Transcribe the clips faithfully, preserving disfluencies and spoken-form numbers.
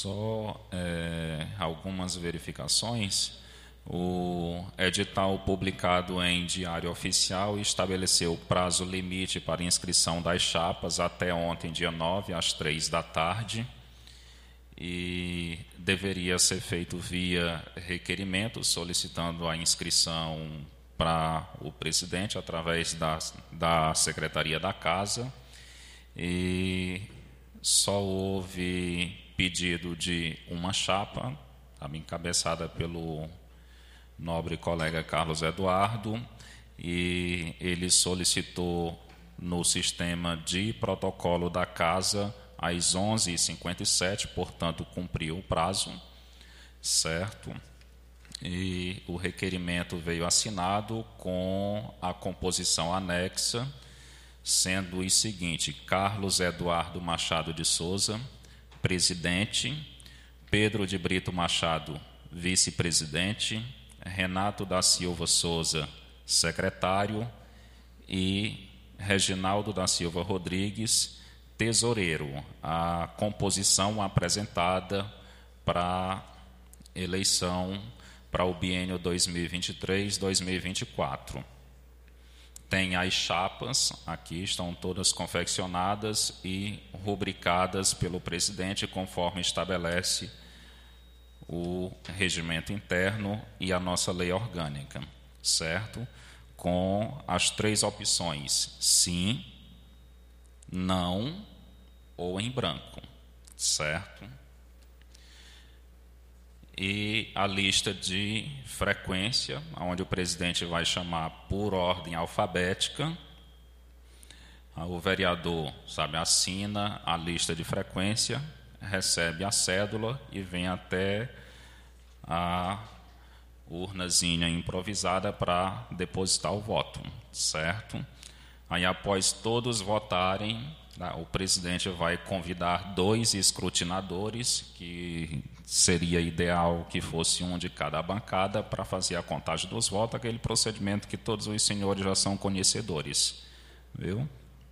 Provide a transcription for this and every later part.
Só é, algumas verificações. O edital publicado em Diário Oficial estabeleceu prazo limite para inscrição das chapas até ontem, dia nove, às três da tarde, e deveria ser feito via requerimento, solicitando a inscrição para o presidente através da, da Secretaria da Casa, e só houve pedido de uma chapa, encabeçada pelo nobre colega Carlos Eduardo, e ele solicitou no sistema de protocolo da Casa às onze e cinquenta e sete, portanto, cumpriu o prazo, certo? E o requerimento veio assinado com a composição anexa, sendo o seguinte: Carlos Eduardo Machado de Souza, presidente; Pedro de Brito Machado, vice-presidente; Renato da Silva Souza, secretário; e Reginaldo da Silva Rodrigues, tesoureiro. A composição apresentada para eleição para o biênio dois mil e vinte e três a dois mil e vinte e quatro. Tem as chapas, aqui estão todas confeccionadas e rubricadas pelo presidente, conforme estabelece o regimento interno e a nossa lei orgânica, certo? Com as três opções: sim, não ou em branco, certo? E a lista de frequência, onde o presidente vai chamar por ordem alfabética. O vereador, sabe, assina a lista de frequência, recebe a cédula e vem até a urnazinha improvisada para depositar o voto, certo? Aí, após todos votarem, o presidente vai convidar dois escrutinadores, que seria ideal que fosse um de cada bancada, para fazer a contagem dos votos, aquele procedimento que todos os senhores já são conhecedores, viu?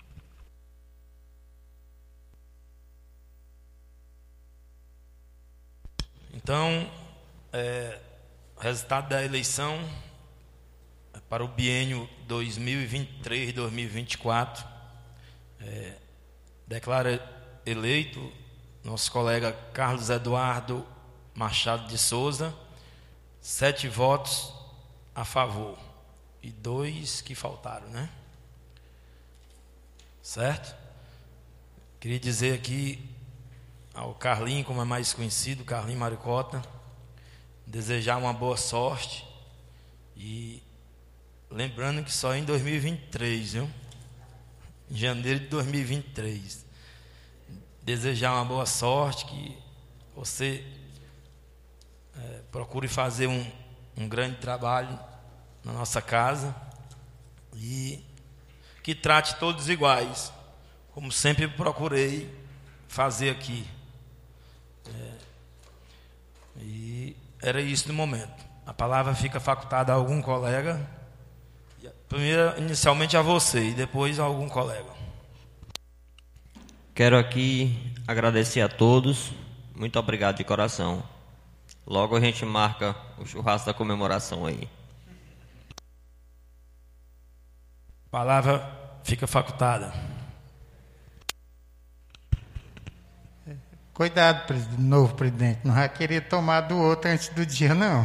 Então, é, resultado da eleição para o biênio dois mil e vinte e três a dois mil e vinte e quatro, é, declara eleito nosso colega Carlos Eduardo Machado de Souza, sete votos a favor e dois que faltaram, né? Certo? Queria dizer aqui ao Carlinho, como é mais conhecido, Carlinho Maricota, desejar uma boa sorte, e lembrando que só em dois mil e vinte e três, viu? Em janeiro de dois mil e vinte e três, desejar uma boa sorte, que você é, procure fazer um, um grande trabalho na nossa casa e que trate todos iguais, como sempre procurei fazer aqui. É, e era isso no momento. A palavra fica facultada a algum colega, primeiro, inicialmente a você e depois a algum colega. Quero aqui agradecer a todos, muito obrigado de coração. Logo a gente marca o churrasco da comemoração aí. A palavra fica facultada. Cuidado, novo presidente, não vai querer tomar do outro antes do dia, não.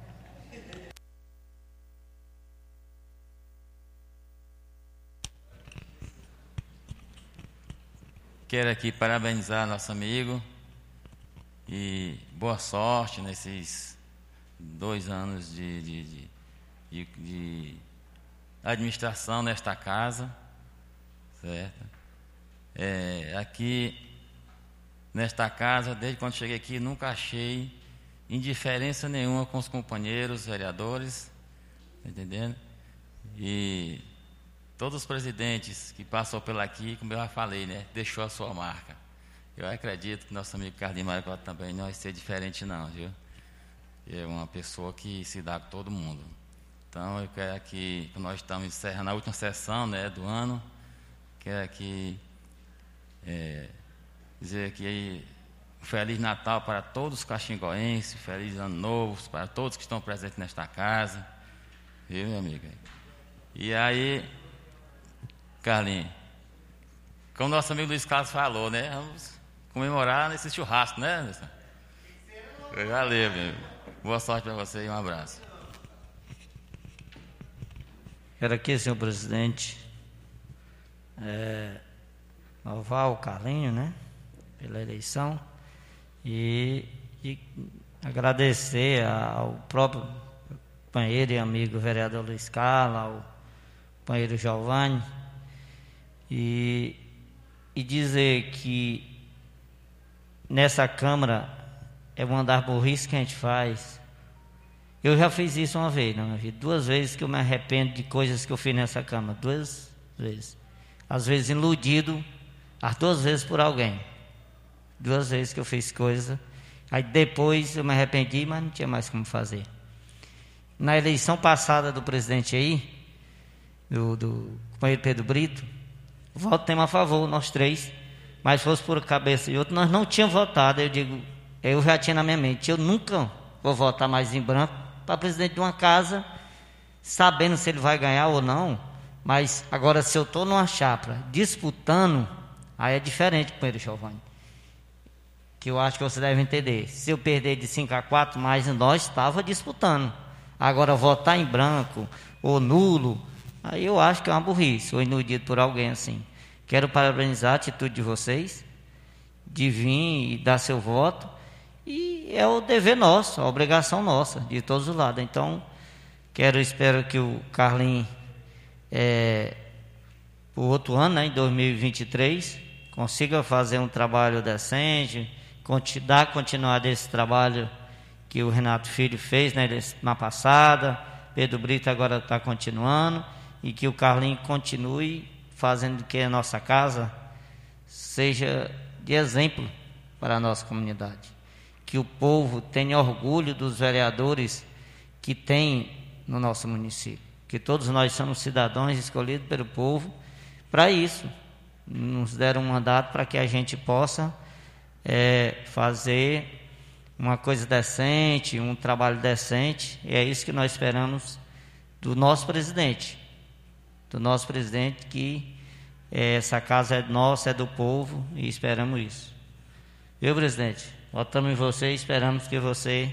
Quero aqui parabenizar nosso amigo e boa sorte nesses dois anos de, de, de, de, de administração nesta casa, certo? É, aqui nesta casa, desde quando cheguei aqui, nunca achei indiferença nenhuma com os companheiros vereadores, tá entendendo? E todos os presidentes que passou por aqui, como eu já falei, né, deixou a sua marca. Eu acredito que nosso amigo Carlinhos Maricota também não vai ser diferente não, viu? É uma pessoa que se dá com todo mundo. Então, eu quero aqui, nós estamos encerrando a última sessão, né, do ano, quero aqui é, dizer que Feliz Natal para todos os caxingoenses, feliz Ano Novo para todos que estão presentes nesta casa. Viu, minha amiga? E aí, Carlinhos, como nosso amigo Luiz Carlos falou, né? Vamos comemorar nesse churrasco, né, Anderson? Valeu, meu amigo. Boa sorte para você e um abraço. Quero aqui, senhor presidente, é, louvar o Carlinho, né, pela eleição e, e agradecer ao próprio companheiro e amigo vereador Luiz Carlos, ao companheiro Giovanni, e, e dizer que nessa Câmara é um andar burrice que a gente faz. Eu já fiz isso uma vez na minha vida, duas vezes que eu me arrependo de coisas que eu fiz nessa Câmara, duas vezes. Às vezes iludido, as duas vezes por alguém. Duas vezes que eu fiz coisa, aí depois eu me arrependi, mas não tinha mais como fazer. Na eleição passada do presidente aí, do, do companheiro Pedro Brito, votamos a favor, nós três, mas fosse por cabeça e outro, nós não tínhamos votado. Eu digo, eu já tinha na minha mente, eu nunca vou votar mais em branco para presidente de uma casa, sabendo se ele vai ganhar ou não. Mas agora, se eu estou numa chapa disputando, aí é diferente, companheiro Giovanni, que eu acho que você deve entender. Se eu perder de cinco a quatro, mas nós estava disputando. Agora, votar em branco ou nulo, aí eu acho que é uma burrice, ou iludido por alguém assim. Quero parabenizar a atitude de vocês, de vir e dar seu voto, e é o dever nosso, a obrigação nossa, de todos os lados. Então, quero, espero que o Carlinhos, é, o outro ano, né, em dois mil e vinte e três, consiga fazer um trabalho decente, dar continuidade a esse trabalho que o Renato Filho fez, né, na passada, Pedro Brito agora está continuando, e que o Carlinhos continue fazendo que a nossa casa seja de exemplo para a nossa comunidade. Que o povo tenha orgulho dos vereadores que tem no nosso município. Que todos nós somos cidadãos escolhidos pelo povo para isso. Nos deram um mandato para que a gente possa é, fazer uma coisa decente, um trabalho decente. E é isso que nós esperamos do nosso presidente. Do nosso presidente, que é, essa casa é nossa, é do povo, e esperamos isso. Viu, presidente? Votamos em você e esperamos que você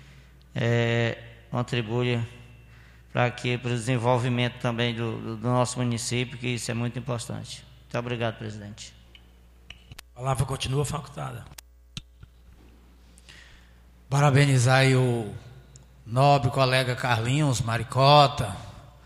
é, contribua para que para o desenvolvimento também do, do nosso município, que isso é muito importante. Muito obrigado, presidente. A palavra continua facultada. Parabenizar aí o nobre colega Carlinhos Maricota,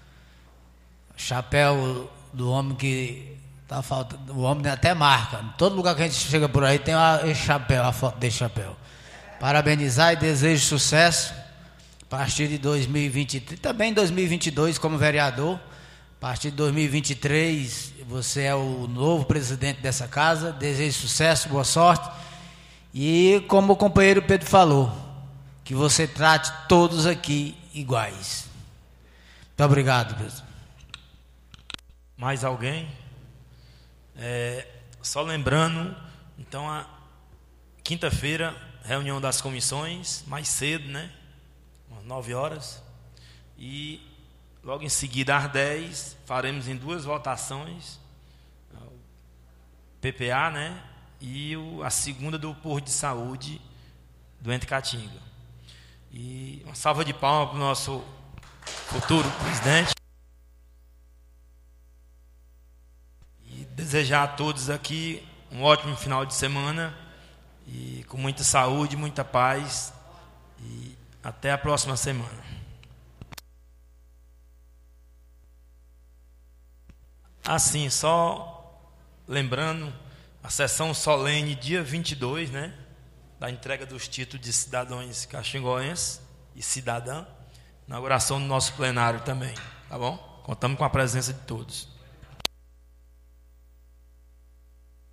chapéu do homem que tá faltando, o homem até marca. Em todo lugar que a gente chega por aí tem uma, esse chapéu, a foto desse chapéu. Parabenizar e desejo sucesso a partir de dois mil e vinte e três, também dois mil e vinte e dois como vereador. A partir de dois mil e vinte e três você é o novo presidente dessa casa. Desejo sucesso, boa sorte. E como o companheiro Pedro falou, que você trate todos aqui iguais. Muito obrigado, Pedro. Mais alguém? É, só lembrando, então, a quinta-feira, reunião das comissões, mais cedo, né? Às nove horas. E logo em seguida, às dez, faremos em duas votações, o P P A, né? E o, a segunda do posto de saúde do Ente Caatinga. E uma salva de palmas para o nosso futuro presidente. Desejar a todos aqui um ótimo final de semana e com muita saúde, muita paz, e até a próxima semana. Assim, só lembrando, a sessão solene dia vinte e dois, né, da entrega dos títulos de cidadãos caxingoenses e cidadã, inauguração do nosso plenário também, tá bom? Contamos com a presença de todos.